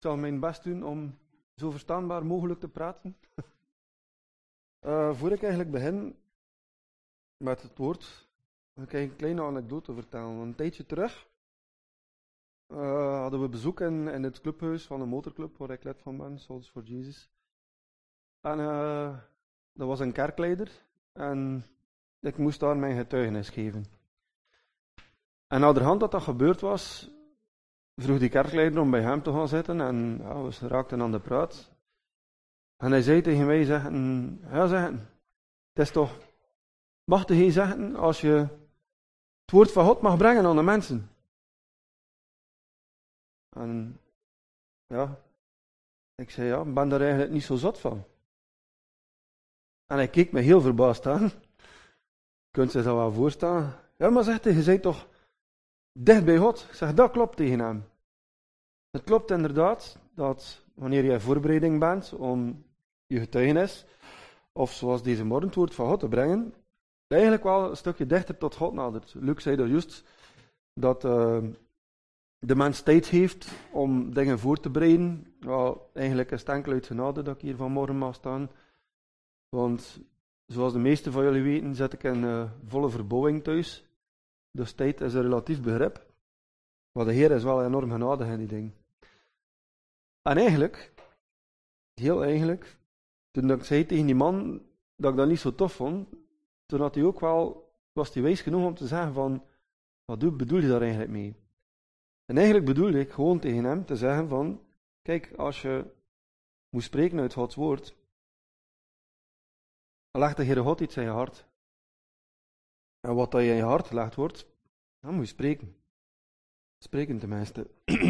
zal mijn best doen om zo verstaanbaar mogelijk te praten. Voor ik eigenlijk begin met het woord, wil ik een kleine anekdote vertellen. Een tijdje terug hadden we bezoek in het clubhuis van een motorclub waar ik lid van ben, Souls for Jesus. En dat was een kerkleider en ik moest daar mijn getuigenis geven. En naderhand dat gebeurd was, vroeg die kerkleider om bij hem te gaan zitten en ja, we raakten aan de praat. En hij zei tegen mij, het is toch machtig hij zeggen als je het woord van God mag brengen aan de mensen. En ja, ik zei ik ben daar eigenlijk niet zo zot van. En hij keek me heel verbaasd aan. Kunt je zich dat wel voorstellen? Ja, maar zegt hij, je bent toch dicht bij God? Ik zeg, dat klopt tegen hem. Het klopt inderdaad dat wanneer je in voorbereiding bent om je getuigenis, of zoals deze morgen het woord van God te brengen, eigenlijk wel een stukje dichter tot God nadert. Luc zei dat juist, dat de mens tijd heeft om dingen voor te bereiden. Well, eigenlijk is het enkel uit genade dat ik hier vanmorgen mag staan. Want zoals de meesten van jullie weten, zit ik in volle verbouwing thuis. Dus tijd is een relatief begrip. Maar de Heer is wel enorm genadig in die ding. En eigenlijk, heel eigenlijk, toen ik zei tegen die man dat ik dat niet zo tof vond, toen had hij ook wel, was hij wijs genoeg om te zeggen van, wat bedoel je daar eigenlijk mee? En eigenlijk bedoelde ik gewoon tegen hem te zeggen van, kijk, als je moet spreken uit Gods woord, dan legt de Heere God iets in je hart. En wat dat je in je hart gelegd wordt, dan moet je spreken. Spreken tenminste.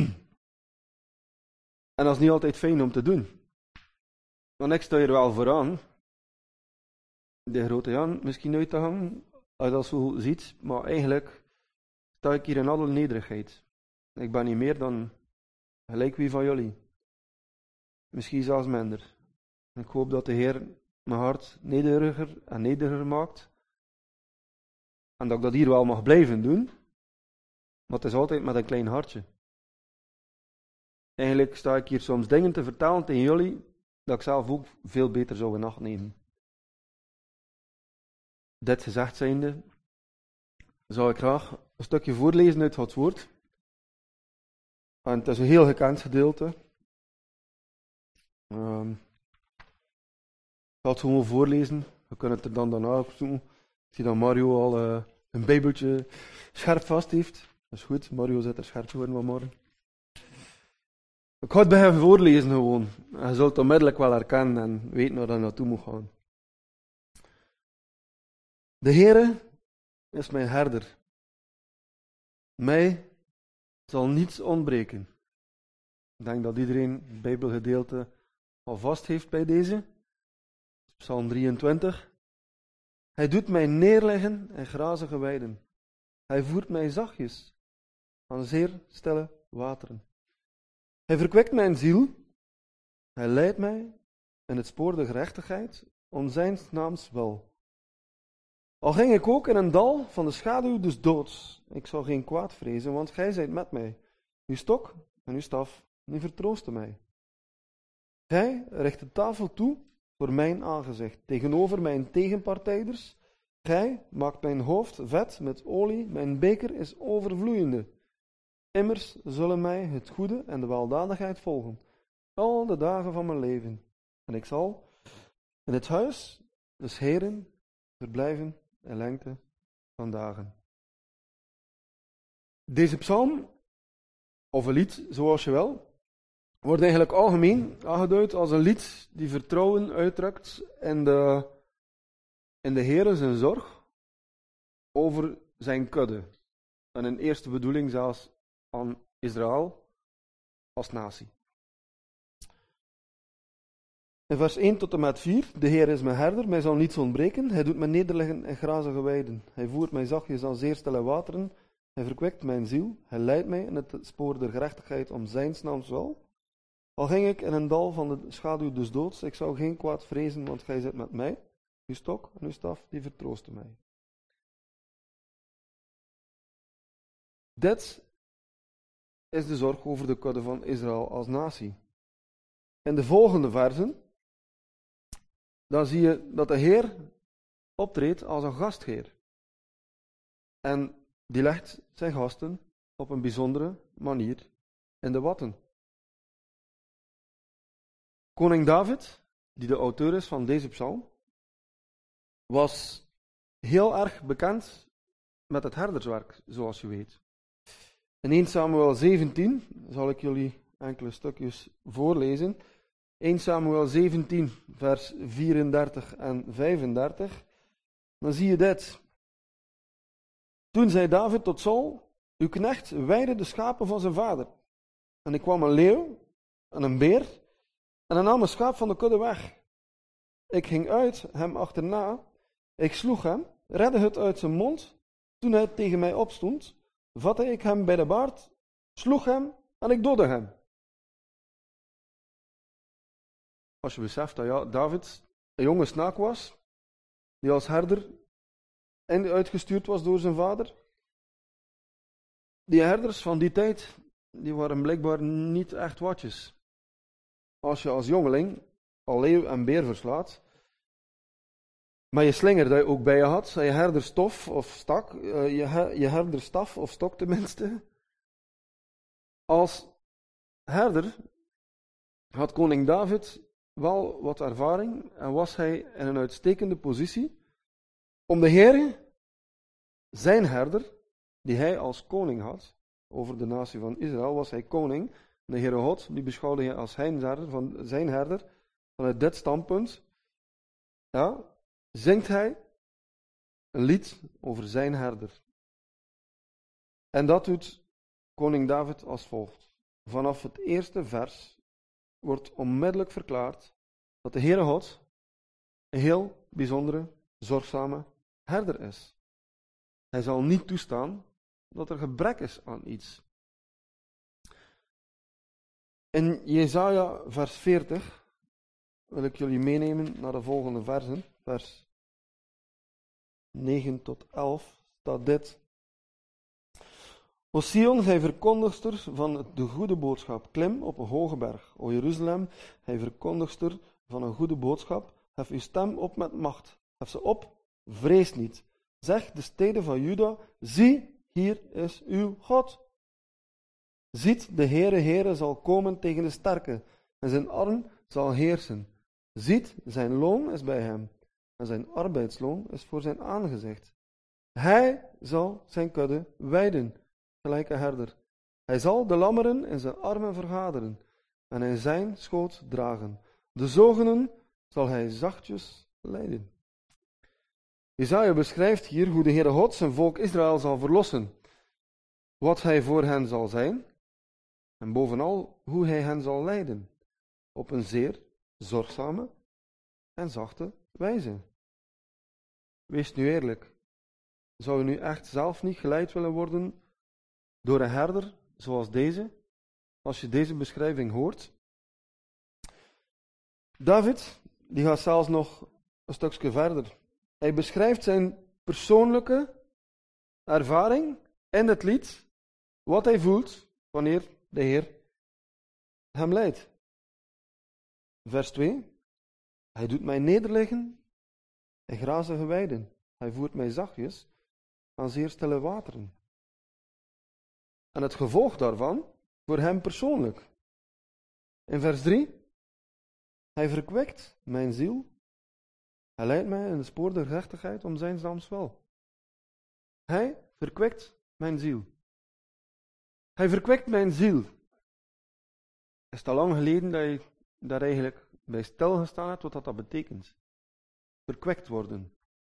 En dat is niet altijd fijn om te doen. Want ik sta hier wel vooraan, de grote Jan misschien uit te hangen, als je dat zo ziet, maar eigenlijk sta ik hier in alle nederigheid. Ik ben niet meer dan gelijk wie van jullie. Misschien zelfs minder. Ik hoop dat de Heer mijn hart nederiger en nederiger maakt. En dat ik dat hier wel mag blijven doen. Maar het is altijd met een klein hartje. Eigenlijk sta ik hier soms dingen te vertellen tegen jullie, dat ik zelf ook veel beter zou in acht nemen. Dit gezegd zijnde, zou ik graag een stukje voorlezen uit Gods woord. En het is een heel gekend gedeelte. Ik zal het gewoon voorlezen. We kunnen het er dan daarna op doen. Ik zie dat Mario al een bijbeltje scherp vast heeft. Dat is goed, Mario zit er scherp voor vanmorgen. Ik ga het bij hem voorlezen gewoon. Je zult het onmiddellijk wel herkennen en weten waar je naartoe moet gaan. De Heere is mijn herder. Mij zal niets ontbreken. Ik denk dat iedereen het Bijbelgedeelte al vast heeft bij deze. Psalm 23. Hij doet mij neerleggen in grazige weiden. Hij voert mij zachtjes aan zeer stille wateren. Hij verkwekt mijn ziel. Hij leidt mij in het spoor der gerechtigheid om zijn naams wil. Al ging ik ook in een dal van de schaduw des doods, ik zal geen kwaad vrezen, want gij zijt met mij. Uw stok en uw staf, die vertroosten mij. Gij richt de tafel toe voor mijn aangezicht, tegenover mijn tegenpartijders. Gij maakt mijn hoofd vet met olie, mijn beker is overvloeiende. Immers zullen mij het goede en de weldadigheid volgen, al de dagen van mijn leven. En ik zal in het huis des Heeren verblijven in lengte van dagen. Deze psalm, of een lied, zoals je wil, wordt eigenlijk algemeen aangeduid als een lied die vertrouwen uitdrukt in de Heere zijn zorg over zijn kudde. En in eerste bedoeling zelfs aan Israël als natie. In vers 1 tot en met 4, de Heer is mijn herder, mij zal niets ontbreken. Hij doet mij nederliggen in grazige weiden. Hij voert mij zachtjes aan zeer stille wateren. Hij verkwekt mijn ziel. Hij leidt mij in het spoor der gerechtigheid om zijns naams wil. Al ging ik in een dal van de schaduw des doods, ik zou geen kwaad vrezen, want gij zit met mij. Uw stok en uw staf, die vertroosten mij. Dit is de zorg over de kudde van Israël als natie. in de volgende versen, dan zie je dat de Heer optreedt als een gastheer. En die legt zijn gasten op een bijzondere manier in de watten. Koning David, die de auteur is van deze psalm, was heel erg bekend met het herderswerk, zoals je weet. In 1 Samuel 17 zal ik jullie enkele stukjes voorlezen. 1 Samuel 17, vers 34 en 35. Dan zie je dit. Toen zei David tot Saul: uw knecht weidde de schapen van zijn vader. En er kwam een leeuw en een beer en hij nam een schaap van de kudde weg. Ik ging uit hem achterna, ik sloeg hem, redde het uit zijn mond. Toen hij tegen mij opstond, vatte ik hem bij de baard, sloeg hem en ik doodde hem. Als je beseft dat David een jonge snaak was, die als herder uitgestuurd was door zijn vader. Die herders van die tijd, die waren blijkbaar niet echt watjes. Als je als jongeling al leeuw en beer verslaat, maar je slinger dat je ook bij je had, je herderstof of stak, je herderstaf of stok tenminste. Als herder had koning David wel wat ervaring en was hij in een uitstekende positie om de Heer, zijn herder, die hij als koning had, over de natie van Israël was hij koning. De Heere God, die beschouwde hij als zijn herder. Vanuit dit standpunt zingt hij een lied over zijn herder. En dat doet koning David als volgt. Vanaf het eerste vers wordt onmiddellijk verklaard dat de Heere God een heel bijzondere, zorgzame herder is. Hij zal niet toestaan dat er gebrek is aan iets. In Jesaja vers 40 wil ik jullie meenemen naar de volgende versen. Vers 9 tot 11 staat dit. O Sion, gij verkondigster van de goede boodschap, klim op een hoge berg. O Jeruzalem, gij verkondigster van een goede boodschap, hef uw stem op met macht. Hef ze op, vrees niet. Zeg de steden van Juda, zie, hier is uw God. Ziet, de Heere zal komen tegen de sterke, en zijn arm zal heersen. Ziet, zijn loon is bij hem, en zijn arbeidsloon is voor zijn aangezicht. Hij zal zijn kudde weiden, gelijk een herder. Hij zal de lammeren in zijn armen vergaderen, en in zijn schoot dragen. De zogenen zal hij zachtjes leiden. Jesaja beschrijft hier hoe de Heere God zijn volk Israël zal verlossen, wat hij voor hen zal zijn, en bovenal hoe hij hen zal leiden, op een zeer zorgzame en zachte wijze. Wees nu eerlijk, zou u nu echt zelf niet geleid willen worden door een herder zoals deze, als je deze beschrijving hoort? David, die gaat zelfs nog een stukje verder. Hij beschrijft zijn persoonlijke ervaring in het lied, wat hij voelt wanneer de Heer hem leidt. Vers 2. Hij doet mij nederliggen in grazige weiden. Hij voert mij zachtjes aan zeer stille wateren. En het gevolg daarvan voor hem persoonlijk. In vers 3. Hij verkwekt mijn ziel. Hij leidt mij in de spoor der gerechtigheid om zijn naams wil. Hij verkwekt mijn ziel. Hij verkwekt mijn ziel. Het is al lang geleden dat je daar eigenlijk bij stilgestaan hebt wat dat betekent. Verkwekt worden.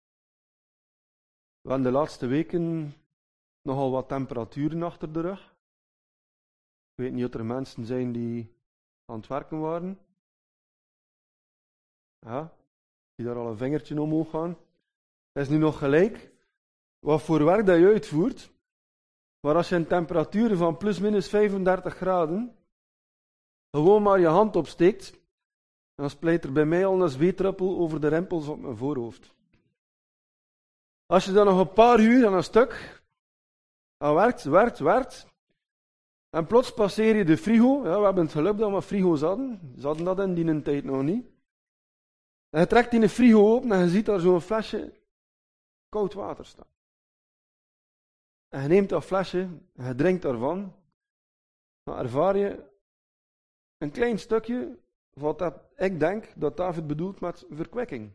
We hebben de laatste weken nogal wat temperaturen achter de rug. Ik weet niet of er mensen zijn die aan het werken waren. Ja, die daar al een vingertje omhoog gaan. Het is nu nog gelijk wat voor werk dat je uitvoert. Maar als je een temperatuur van plus minus 35 graden gewoon maar je hand opsteekt, dan splijt er bij mij al een zweetdruppel over de rimpels op mijn voorhoofd. Als je dan nog een paar uur aan een stuk aan werkt, En plots passeer je de frigo. Ja, we hebben het geluk dat we frigo's hadden. Ze hadden dat in die tijd nog niet. En je trekt die de frigo open en je ziet daar zo'n flesje koud water staan. En je neemt dat flesje en je drinkt daarvan. Dan ervaar je een klein stukje wat dat ik denk dat David bedoelt met verkwekking.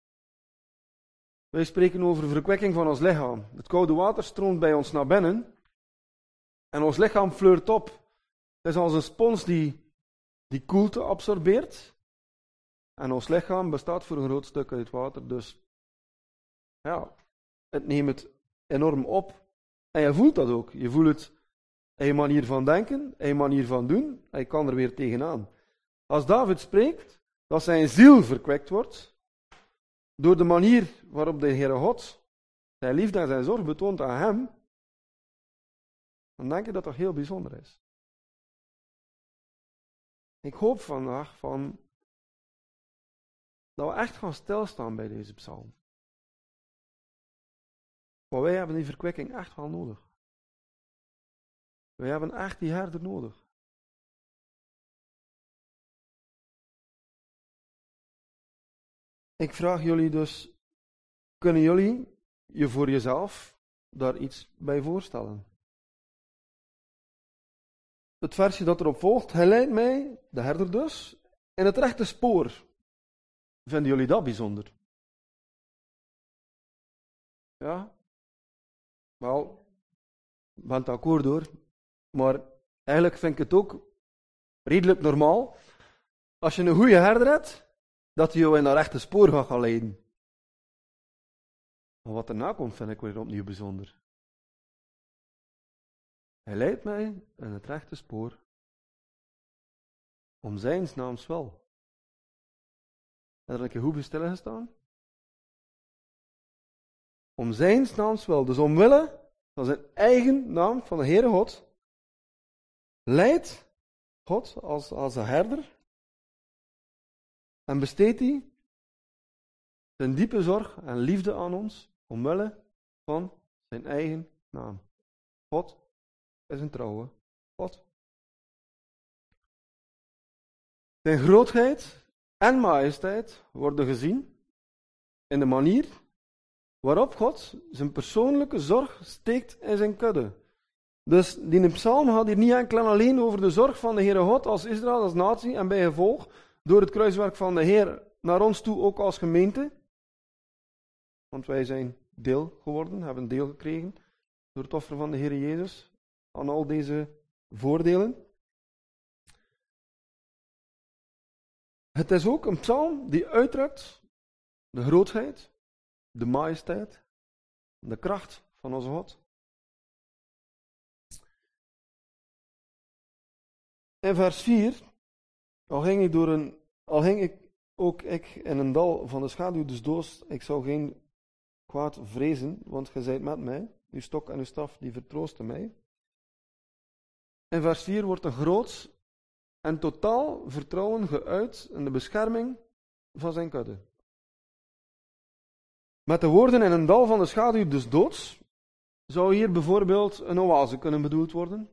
Wij spreken over verkwekking van ons lichaam. Het koude water stroomt bij ons naar binnen en ons lichaam fleurt op. Het is als een spons die koelte absorbeert. En ons lichaam bestaat voor een groot stuk uit water, dus ja, het neemt het enorm op. En je voelt dat ook. Je voelt het in je manier van denken, in je manier van doen, en je kan er weer tegenaan. Als David spreekt, dat zijn ziel verkwekt wordt, door de manier waarop de Heere God zijn liefde en zijn zorg betoont aan hem, dan denk je dat dat heel bijzonder is. Ik hoop vandaag dat we echt gaan stilstaan bij deze psalm. Maar wij hebben die verkwikking echt wel nodig. Wij hebben echt die herder nodig. Ik vraag jullie dus, kunnen jullie je voor jezelf daar iets bij voorstellen? Het versje dat erop volgt, hij leidt mij, de herder dus, in het rechte spoor. Vinden jullie dat bijzonder? Ja? Wel, ik ben het akkoord hoor. Maar eigenlijk vind ik het ook redelijk normaal, als je een goede herder hebt, dat hij jou in dat rechte spoor gaat gaan leiden. Maar wat erna komt, vind ik weer opnieuw bijzonder. Hij leidt mij in het rechte spoor, om zijn naams wel. En daar heb ik goed bij stilgestaan. Om zijn naams wel, dus omwille van zijn eigen naam, van de Heere God, leidt God als een herder en besteedt hij zijn diepe zorg en liefde aan ons, omwille van zijn eigen naam. God is een trouwe God. Zijn grootheid en majesteit worden gezien in de manier waarop God zijn persoonlijke zorg steekt in zijn kudde. Dus die psalm gaat hier niet enkel en alleen over de zorg van de Heere God als Israël, als natie en bij gevolg door het kruiswerk van de Heer naar ons toe ook als gemeente. Want wij zijn deel geworden, hebben deel gekregen door het offer van de Heer Jezus aan al deze voordelen. Het is ook een psalm die uitdrukt de grootheid, de majesteit, de kracht van onze God. In vers 4, al ging ik ook in een dal van de schaduw des doods, ik zou geen kwaad vrezen, want gij zijt met mij, uw stok en uw staf, die vertroosten mij. In vers 4 wordt een groot en totaal vertrouwen geuit in de bescherming van zijn kudde. Met de woorden in een dal van de schaduw des doods zou hier bijvoorbeeld een oase kunnen bedoeld worden.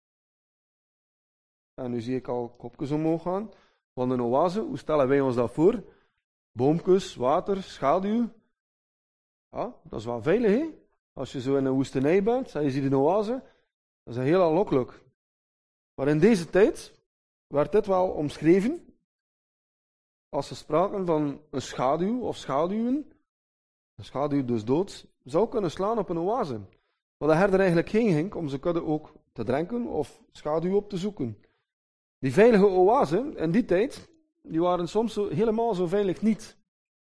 En nu zie ik al kopjes omhoog gaan. Want een oase, hoe stellen wij ons dat voor? Boomkes, water, schaduw. Ja, dat is wel veilig, hè? Als je zo in een woestenij bent en je ziet een oase, dat is heel aanlokkelijk. Maar in deze tijd werd dit wel omschreven als ze spraken van een schaduw of schaduwen. Een schaduw dus doods zou kunnen slaan op een oase. Waar de herder eigenlijk heen ging om ze kudde ook te drenken of schaduw op te zoeken. Die veilige oasen in die tijd, die waren soms helemaal zo veilig niet.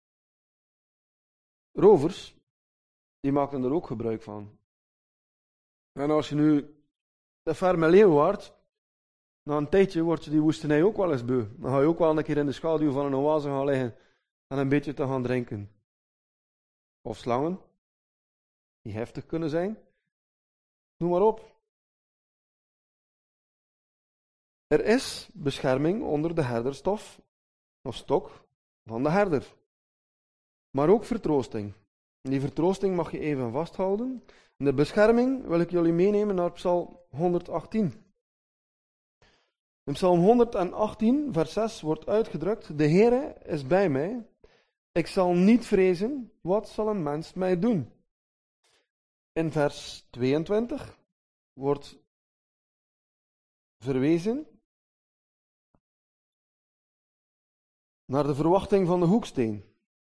Rovers, die maakten er ook gebruik van. En als je nu te ver met Leeuwaard, na een tijdje word je die woestenij ook wel eens beu. Dan ga je ook wel een keer in de schaduw van een oase gaan liggen en een beetje te gaan drinken. Of slangen, die heftig kunnen zijn. Noem maar op. Er is bescherming onder de herderstof of stok van de herder. Maar ook vertroosting. Die vertroosting mag je even vasthouden. De bescherming wil ik jullie meenemen naar Psalm 118. In Psalm 118, vers 6 wordt uitgedrukt: de Heere is bij mij. Ik zal niet vrezen, wat zal een mens mij doen? In vers 22 wordt verwezen naar de verwachting van de hoeksteen.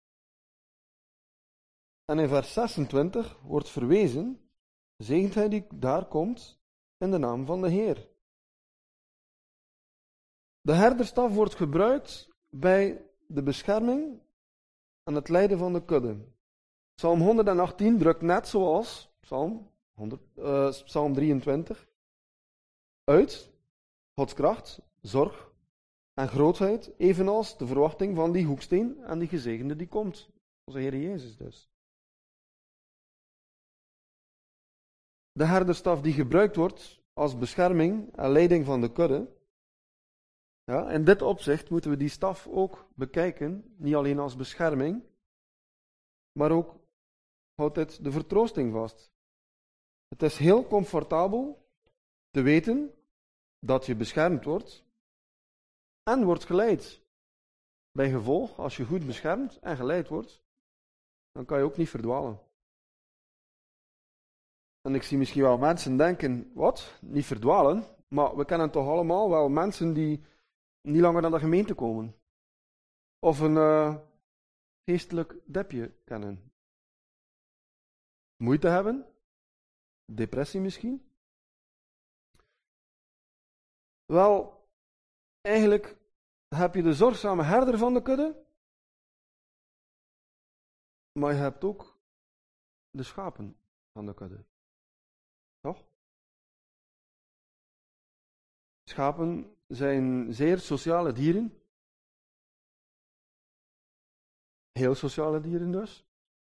En in vers 26 wordt verwezen: zegent hij die daar komt in de naam van de Heer. De herderstaf wordt gebruikt bij de bescherming en het leiden van de kudde. Psalm 118 drukt net zoals Psalm 23 uit Gods kracht, zorg en grootheid, evenals de verwachting van die hoeksteen en die gezegende die komt. Onze Heer Jezus dus. De herderstaf die gebruikt wordt als bescherming en leiding van de kudde. Ja, in dit opzicht moeten we die staf ook bekijken, niet alleen als bescherming, maar ook houdt het de vertroosting vast. Het is heel comfortabel te weten dat je beschermd wordt en wordt geleid. Bij gevolg, als je goed beschermd en geleid wordt, dan kan je ook niet verdwalen. En ik zie misschien wel mensen denken, wat? Niet verdwalen? Maar we kennen toch allemaal wel mensen die niet langer naar de gemeente komen. Of een geestelijk depje kennen. Moeite hebben? Depressie misschien? Wel, eigenlijk heb je de zorgzame herder van de kudde, maar je hebt ook de schapen van de kudde. Toch? Schapen zijn zeer sociale dieren. Heel sociale dieren dus.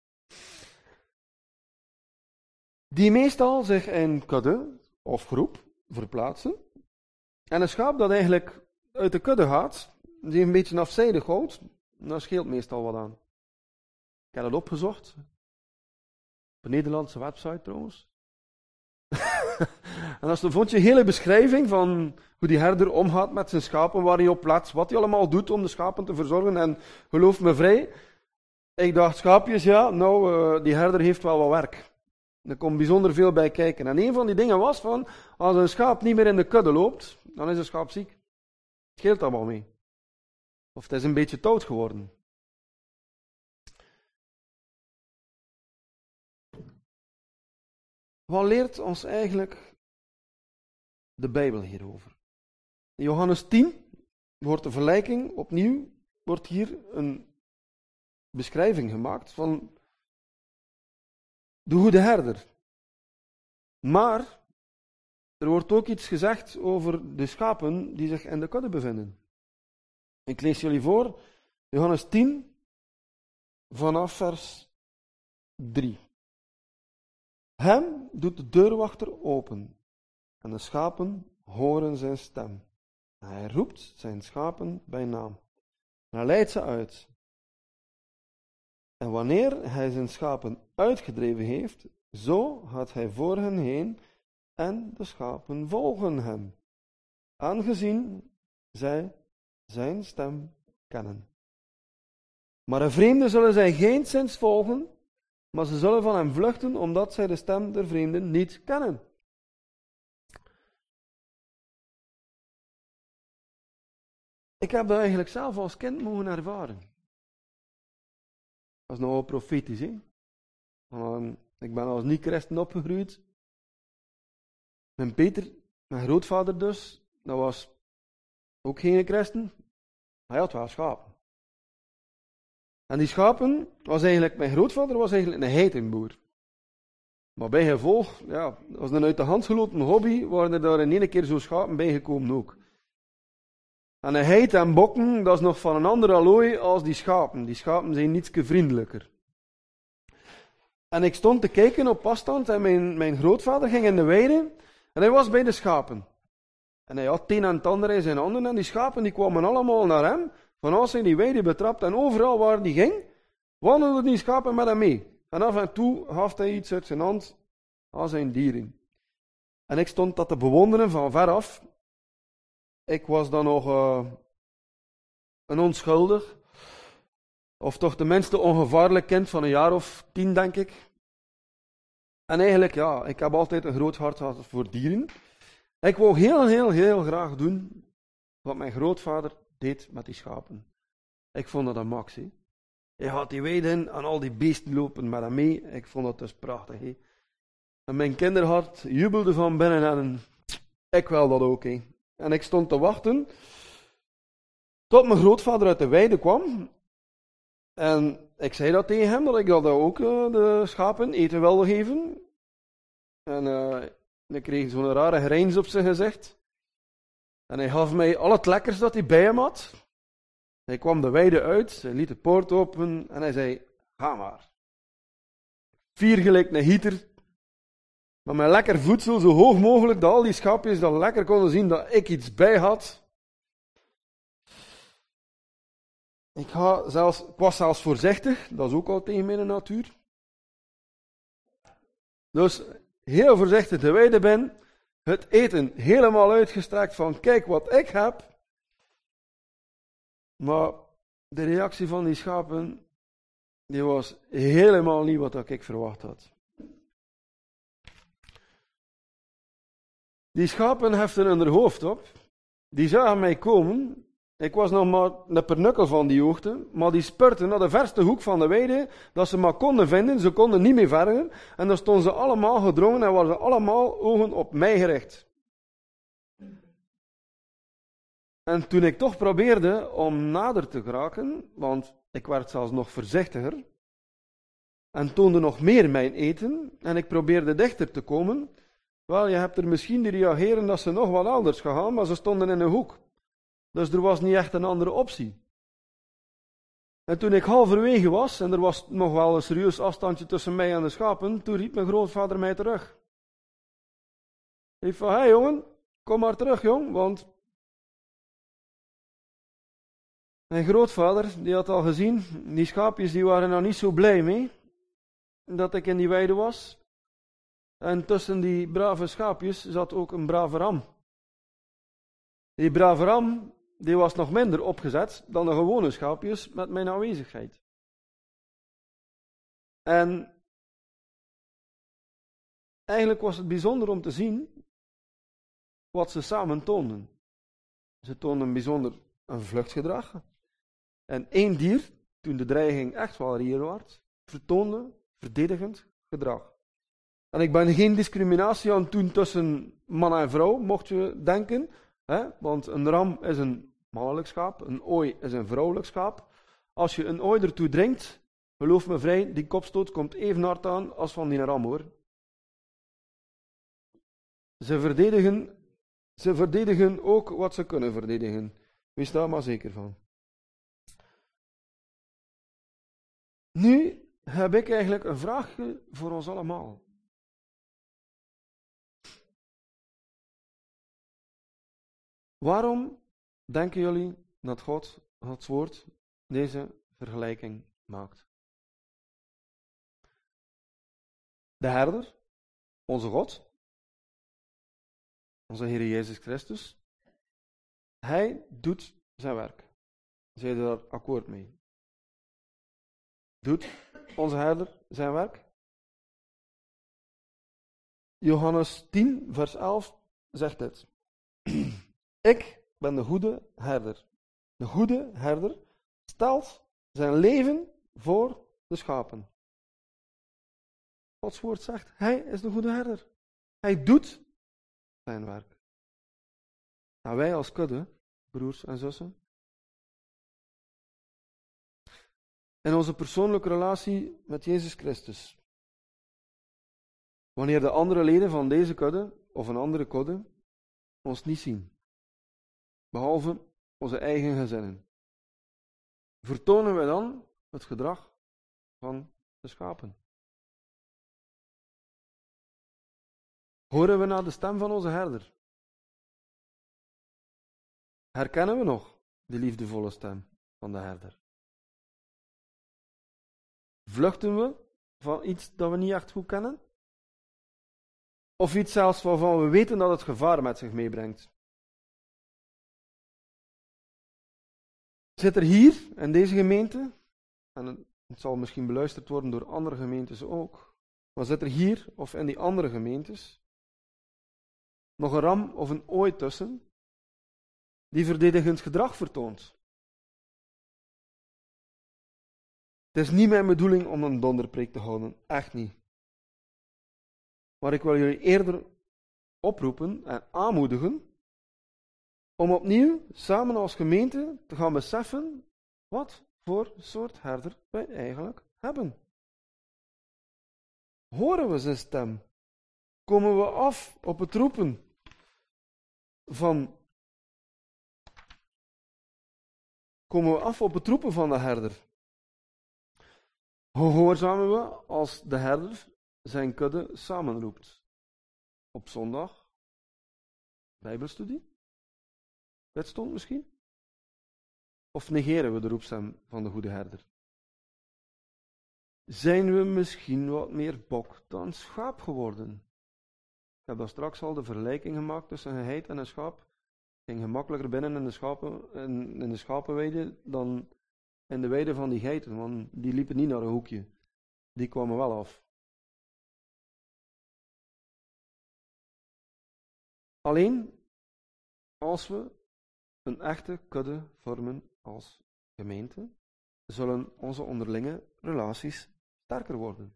Die meestal zich in kudde of groep verplaatsen. En een schaap dat eigenlijk uit de kudde gaat, die een beetje afzijdig houdt, daar scheelt meestal wat aan. Ik heb het opgezocht. Op een Nederlandse website trouwens. En dan vond je een hele beschrijving van hoe die herder omgaat met zijn schapen, waar hij op let, wat hij allemaal doet om de schapen te verzorgen. En geloof me vrij, ik dacht, schaapjes, ja, nou, die herder heeft wel wat werk. Er komt bijzonder veel bij kijken. En een van die dingen was van, als een schaap niet meer in de kudde loopt, dan is een schaap ziek. Het scheelt allemaal mee. Of het is een beetje koud geworden. Wat leert ons eigenlijk de Bijbel hierover? In Johannes 10 wordt de vergelijking opnieuw, wordt hier een beschrijving gemaakt van de goede herder. Maar er wordt ook iets gezegd over de schapen die zich in de kudde bevinden. Ik lees jullie voor, Johannes 10, vanaf vers 3. Hem doet de deurwachter open en de schapen horen zijn stem. Hij roept zijn schapen bij naam en hij leidt ze uit. En wanneer hij zijn schapen uitgedreven heeft, zo gaat hij voor hen heen en de schapen volgen hem, aangezien zij zijn stem kennen. Maar een vreemde zullen zij geenszins volgen, maar ze zullen van hem vluchten, omdat zij de stem der vreemden niet kennen. Ik heb dat eigenlijk zelf als kind mogen ervaren. Dat is nogal profetisch, hè? Ik ben als niet-christen opgegroeid. Mijn Peter, mijn grootvader dus, dat was ook geen christen. Hij had wel schapen. En die schapen, mijn grootvader was eigenlijk een geitenboer. Maar bij gevolg, ja, als een uit de hand gelopen hobby, waren er daar in één keer zo schapen bijgekomen ook. En een geit en bokken, dat is nog van een ander allooi als die schapen. Die schapen zijn nietske vriendelijker. En ik stond te kijken op afstand en mijn grootvader ging in de weide en hij was bij de schapen. En hij had het een en het ander in zijn handen en die schapen die kwamen allemaal naar hem, van als hij die weide betrapt en overal waar hij ging, wandelden die schapen met hem mee. En af en toe gaf hij iets uit zijn hand aan zijn dieren. En ik stond dat te bewonderen van ver af. Ik was dan nog een onschuldig, of toch tenminste ongevaarlijk kind van een jaar of 10, denk ik. En eigenlijk, ja, ik heb altijd een groot hart gehad voor dieren. Ik wou heel graag doen wat mijn grootvader deed met die schapen. Ik vond dat een max, hè. Hij had die weide in en al die beesten lopen met hem mee. Ik vond dat dus prachtig, hè. En mijn kinderhart jubelde van binnen en ik wil dat ook, hè. En ik stond te wachten tot mijn grootvader uit de weide kwam. En ik zei dat tegen hem, dat ik dat ook de schapen eten wilde geven. En ik kreeg zo'n rare grijns op zijn gezicht. En hij gaf mij al het lekkers dat hij bij hem had. Hij kwam de weide uit, hij liet de poort open en hij zei, ga maar. Vier gelijk een gieter. Maar met lekker voedsel, zo hoog mogelijk, dat al die schaapjes dat lekker konden zien dat ik iets bij had. Ik was zelfs voorzichtig, dat is ook al tegen mijn natuur. Dus heel voorzichtig de weide ben, het eten helemaal uitgestrekt van kijk wat ik heb. Maar de reactie van die schapen, die was helemaal niet wat ik verwacht had. Die schapen heften hun hoofd op, die zagen mij komen. Ik was nog maar een pernukkel van die hoogte, maar die spurten naar de verste hoek van de weide, dat ze maar konden vinden, ze konden niet meer verder, en dan stonden ze allemaal gedrongen en waren ze allemaal ogen op mij gericht. En toen ik toch probeerde om nader te geraken, want ik werd zelfs nog voorzichtiger, en toonde nog meer mijn eten, en ik probeerde dichter te komen, wel, je hebt er misschien die reageren dat ze nog wat elders gaan, maar ze stonden in een hoek. Dus er was niet echt een andere optie. En toen ik halverwege was, en er was nog wel een serieus afstandje tussen mij en de schapen, toen riep mijn grootvader mij terug. Hij zei, hé jongen, kom maar terug jong, want mijn grootvader, die had al gezien, die schaapjes die waren er niet zo blij mee, dat ik in die weide was. En tussen die brave schaapjes zat ook een brave ram. Die brave ram, die was nog minder opgezet dan de gewone schaapjes met mijn aanwezigheid. En eigenlijk was het bijzonder om te zien wat ze samen toonden. Ze toonden bijzonder een vluchtgedrag. En één dier, toen de dreiging echt wel reëel werd, vertoonde verdedigend gedrag. En ik ben geen discriminatie aan het doen tussen man en vrouw, mocht je denken. Want een ram is een mannelijk schaap, een ooi is een vrouwelijk schaap. Als je een ooi ertoe dringt, geloof me vrij, die kopstoot komt even hard aan als van die ram hoor. Ze verdedigen ook wat ze kunnen verdedigen. Wees daar maar zeker van. Nu heb ik eigenlijk een vraagje voor ons allemaal. Waarom denken jullie dat God, Gods woord, deze vergelijking maakt? De herder, onze God, onze Heer Jezus Christus, hij doet zijn werk. Zijn jullie daar akkoord mee? Doet onze herder zijn werk? Johannes 10, vers 11 zegt dit. Ik ben de goede herder. De goede herder stelt zijn leven voor de schapen. Gods woord zegt, hij is de goede herder. Hij doet zijn werk. En wij als kudde, broers en zussen, in onze persoonlijke relatie met Jezus Christus. Wanneer de andere leden van deze kudde of een andere kudde ons niet zien, behalve onze eigen gezinnen, vertonen wij dan het gedrag van de schapen? Horen we naar de stem van onze herder? Herkennen we nog de liefdevolle stem van de herder? Vluchten we van iets dat we niet echt goed kennen? Of iets zelfs waarvan we weten dat het gevaar met zich meebrengt? Zit er hier, in deze gemeente, en het zal misschien beluisterd worden door andere gemeentes ook, maar zit er hier of in die andere gemeentes nog een ram of een ooi tussen die verdedigend gedrag vertoont? Het is niet mijn bedoeling om een donderpreek te houden, echt niet. Maar ik wil jullie eerder oproepen en aanmoedigen om opnieuw samen als gemeente te gaan beseffen wat voor soort herder wij eigenlijk hebben. Horen we zijn stem? Komen we af op het roepen van de herder? Gehoorzamen we als de herder zijn kudde samenroept? Op zondag? Bijbelstudie? Bidstond misschien? Of negeren we de roepstem van de goede herder? Zijn we misschien wat meer bok dan schaap geworden? Ik heb daar straks al de vergelijking gemaakt tussen een geit en een schaap. Het ging gemakkelijker binnen in de schapenweide dan in de weide van die geiten, want die liepen niet naar een hoekje. Die kwamen wel af. Alleen als we een echte kudde vormen als gemeente, zullen onze onderlinge relaties sterker worden.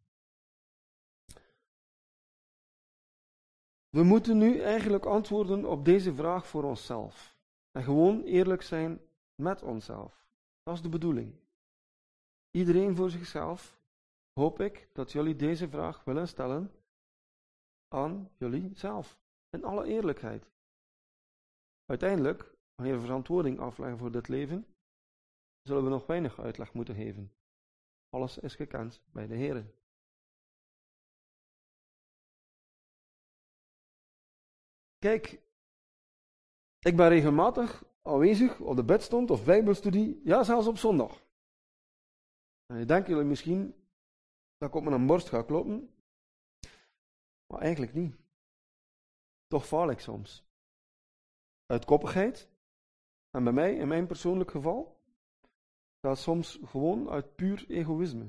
We moeten nu eigenlijk antwoorden op deze vraag voor onszelf. En gewoon eerlijk zijn met onszelf. Dat is de bedoeling. Iedereen voor zichzelf hoop ik dat jullie deze vraag willen stellen aan jullie zelf. In alle eerlijkheid. Uiteindelijk, wanneer we verantwoording afleggen voor dit leven, zullen we nog weinig uitleg moeten geven. Alles is gekend bij de Heer. Kijk, ik ben regelmatig aanwezig op de bidstond of bijbelstudie, ja zelfs op zondag. En je denkt jullie misschien dat ik op mijn borst ga kloppen, maar eigenlijk niet. Toch faal ik soms. Uit koppigheid, en bij mij, in mijn persoonlijk geval, dat is soms gewoon uit puur egoïsme.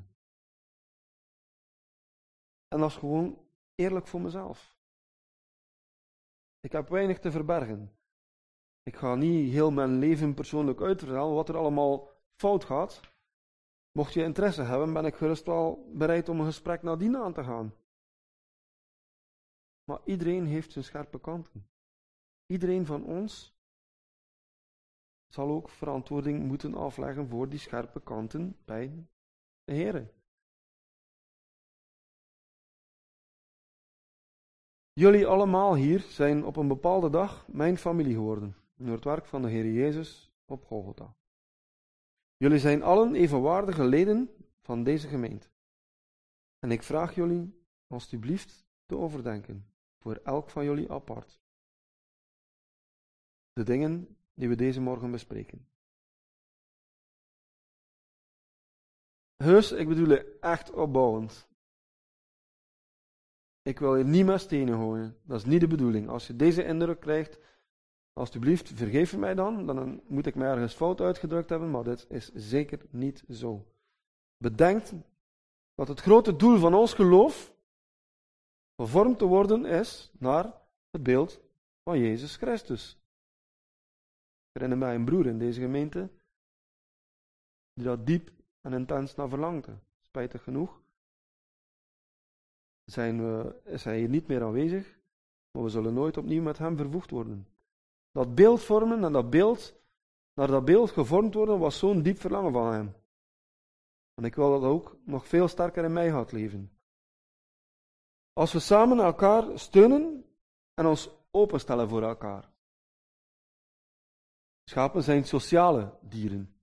En dat is gewoon eerlijk voor mezelf. Ik heb weinig te verbergen. Ik ga niet heel mijn leven persoonlijk uitvertellen wat er allemaal fout gaat. Mocht je interesse hebben, ben ik gerust wel bereid om een gesprek nadien aan te gaan. Maar iedereen heeft zijn scherpe kanten. Iedereen van ons zal ook verantwoording moeten afleggen voor die scherpe kanten bij de Heer. Jullie allemaal hier zijn op een bepaalde dag mijn familie geworden, door het werk van de Heer Jezus op Golgotha. Jullie zijn allen evenwaardige leden van deze gemeente. En ik vraag jullie alstublieft te overdenken, voor elk van jullie apart, de dingen die we deze morgen bespreken. Heus, ik bedoel echt opbouwend. Ik wil je niet met stenen gooien. Dat is niet de bedoeling. Als je deze indruk krijgt, alsjeblieft, vergeef je mij dan moet ik mij ergens fout uitgedrukt hebben, maar dit is zeker niet zo. Bedenk dat het grote doel van ons geloof gevormd te worden is naar het beeld van Jezus Christus. Ik herinner mij een broer in deze gemeente die dat diep en intens naar verlangde. Spijtig genoeg is hij hier niet meer aanwezig, maar we zullen nooit opnieuw met hem vervoegd worden. Dat beeld vormen en naar dat beeld gevormd worden, was zo'n diep verlangen van hem. En ik wil dat ook nog veel sterker in mij gaat leven. Als we samen elkaar steunen en ons openstellen voor elkaar. Schapen zijn sociale dieren.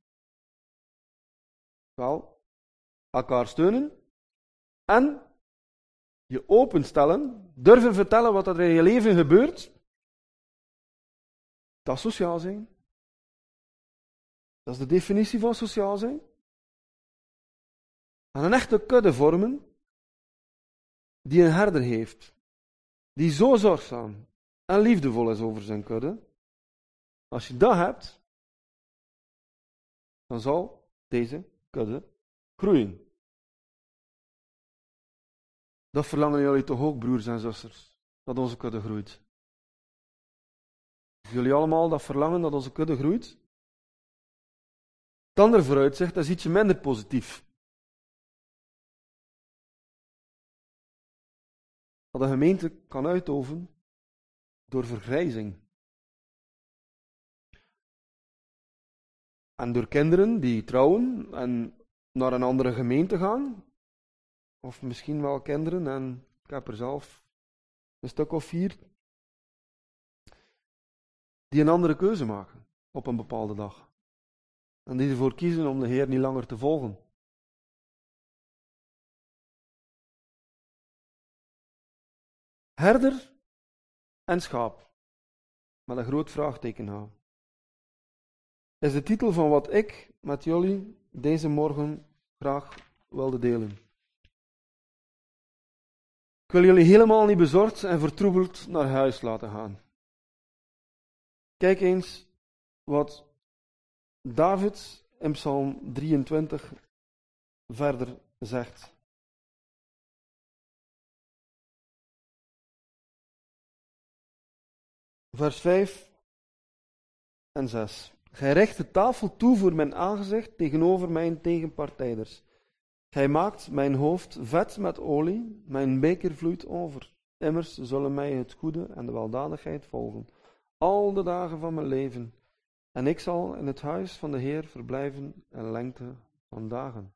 Wel, elkaar steunen en je openstellen, durven vertellen wat er in je leven gebeurt, dat is sociaal zijn. Dat is de definitie van sociaal zijn. En een echte kudde vormen, die een herder heeft, die zo zorgzaam en liefdevol is over zijn kudde. Als je dat hebt, dan zal deze kudde groeien. Dat verlangen jullie toch ook, broers en zusters, dat onze kudde groeit. Jullie allemaal dat verlangen dat onze kudde groeit? Het andere vooruitzicht is ietsje minder positief. Dat een gemeente kan uitoven door vergrijzing. En door kinderen die trouwen en naar een andere gemeente gaan. Of misschien wel kinderen, en ik heb er zelf een stuk of 4, die een andere keuze maken op een bepaalde dag. En die ervoor kiezen om de Heer niet langer te volgen. Herder en schaap, met een groot vraagteken aan, is de titel van wat ik met jullie deze morgen graag wilde delen. Ik wil jullie helemaal niet bezorgd en vertroebeld naar huis laten gaan. Kijk eens wat David in Psalm 23 verder zegt. Vers 5 en 6. Gij richt de tafel toe voor mijn aangezicht tegenover mijn tegenpartijders. Gij maakt mijn hoofd vet met olie, mijn beker vloeit over. Immers zullen mij het goede en de weldadigheid volgen, al de dagen van mijn leven. En ik zal in het huis van de Heer verblijven in lengte van dagen.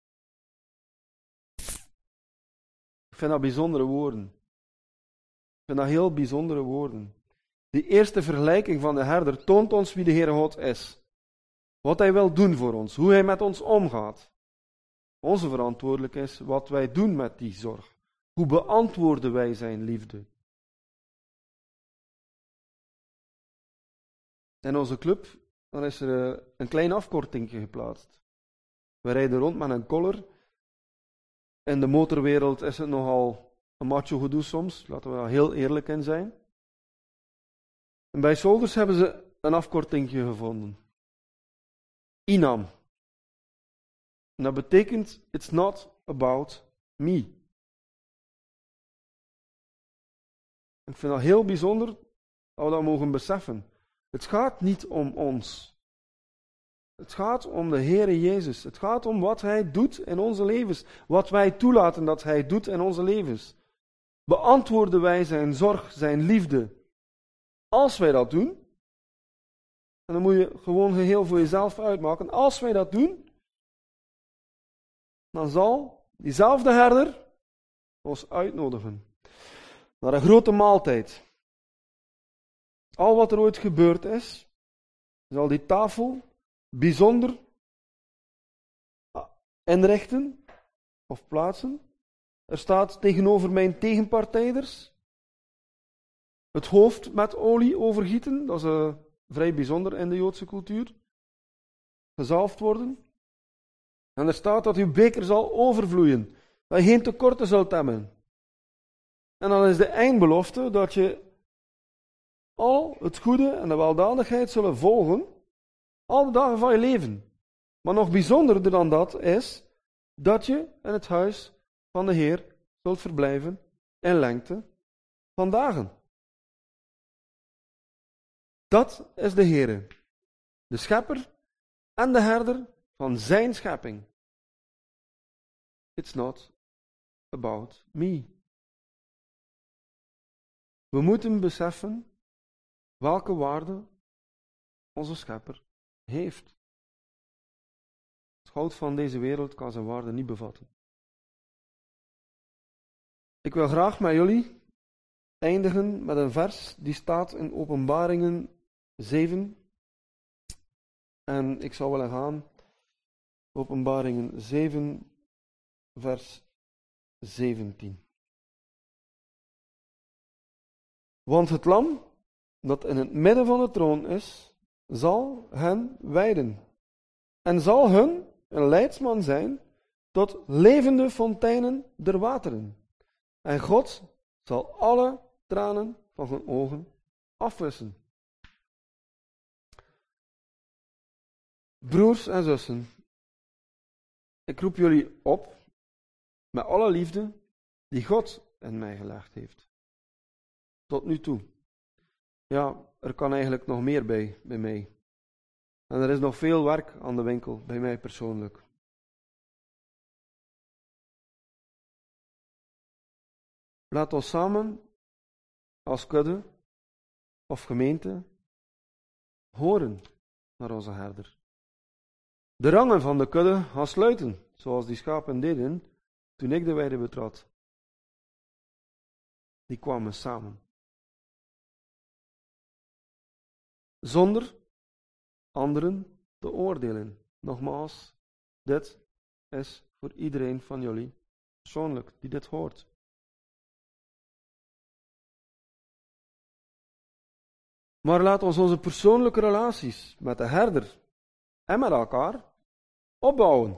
Ik vind dat bijzondere woorden. Ik vind dat heel bijzondere woorden. Die eerste vergelijking van de herder toont ons wie de Heere God is. Wat hij wil doen voor ons, hoe hij met ons omgaat. Onze verantwoordelijkheid is wat wij doen met die zorg. Hoe beantwoorden wij zijn liefde? In onze club dan is er een klein afkortingje geplaatst. We rijden rond met een collar. In de motorwereld is het nogal een macho gedoe soms, laten we daar heel eerlijk in zijn. En bij Solders hebben ze een afkortingje gevonden. INAM. En dat betekent, it's not about me. Ik vind dat heel bijzonder dat we dat mogen beseffen. Het gaat niet om ons. Het gaat om de Heere Jezus. Het gaat om wat Hij doet in onze levens. Wat wij toelaten dat Hij doet in onze levens. Beantwoorden wij zijn zorg, zijn liefde. Als wij dat doen, en dan moet je gewoon geheel voor jezelf uitmaken. Als wij dat doen, dan zal diezelfde herder ons uitnodigen naar een grote maaltijd. Al wat er ooit gebeurd is, zal die tafel bijzonder inrichten of plaatsen. Er staat tegenover mijn tegenpartijders het hoofd met olie overgieten. Dat is vrij bijzonder in de Joodse cultuur. Gezalfd worden. En er staat dat uw beker zal overvloeien. Dat je geen tekorten zult hebben. En dan is de eindbelofte dat je al het goede en de weldadigheid zullen volgen. Al de dagen van je leven. Maar nog bijzonderder dan dat is dat je in het huis van de Heer zult verblijven in lengte van dagen. Dat is de Heere, de schepper en de herder van zijn schepping. It's not about me. We moeten beseffen welke waarde onze schepper heeft. Het goud van deze wereld kan zijn waarde niet bevatten. Ik wil graag met jullie eindigen met een vers die staat in Openbaringen 7. En ik zal willen gaan. Openbaringen 7, vers 17. Want het lam dat in het midden van de troon is, zal hen wijden. En zal hun een leidsman zijn tot levende fonteinen der wateren. En God zal alle tranen van hun ogen afwissen. Broers en zussen, ik roep jullie op met alle liefde die God in mij gelegd heeft. Tot nu toe. Ja, er kan eigenlijk nog meer bij mij. En er is nog veel werk aan de winkel, bij mij persoonlijk. Laat ons samen, als kudde of gemeente, horen naar onze herder. De rangen van de kudde gaan sluiten, zoals die schapen deden toen ik de weide betrad. Die kwamen samen. Zonder anderen te oordelen. Nogmaals, dit is voor iedereen van jullie persoonlijk die dit hoort. Maar laat ons onze persoonlijke relaties met de herder en met elkaar opbouwen.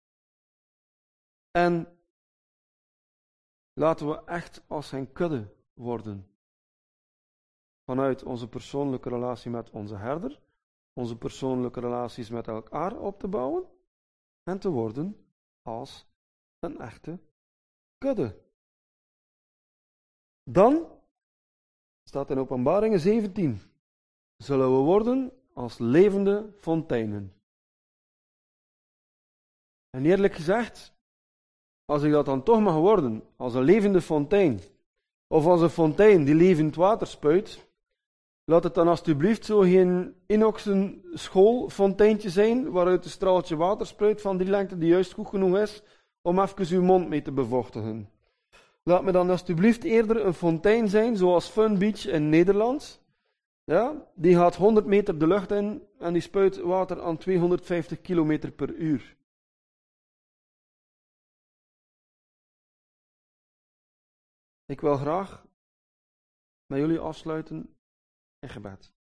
En laten we echt als zijn kudde worden. Vanuit onze persoonlijke relatie met onze herder, onze persoonlijke relaties met elkaar op te bouwen en te worden als een echte kudde. Dan, staat in Openbaringen 17, zullen we worden als levende fonteinen. En eerlijk gezegd, als ik dat dan toch mag worden, als een levende fontein, of als een fontein die levend water spuit, laat het dan alsjeblieft zo geen inoxen schoolfonteintje zijn, waaruit een straaltje water spuit van die lengte die juist goed genoeg is, om even uw mond mee te bevochtigen. Laat me dan alsjeblieft eerder een fontein zijn, zoals Fun Beach in Nederland. Ja, die gaat 100 meter de lucht in en die spuit water aan 250 km per uur. Ik wil graag met jullie afsluiten in gebed.